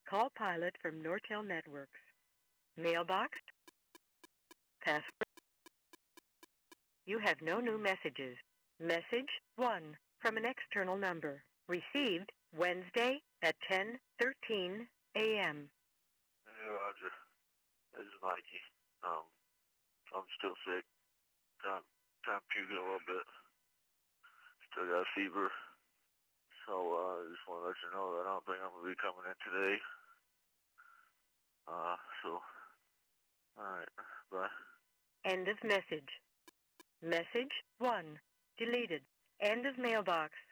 Call pilot from Nortel Networks. Mailbox. Password. You have no new messages. Message 1 from an external number. Received Wednesday at 10:13 a.m. Hey, Roger. This is Mikey. I'm still sick. I'm puking a little bit. Still got a fever. So, I just want to let you know that I don't think I'm going to be coming in today. Alright. Bye. End of message. Message 1 deleted. End of mailbox.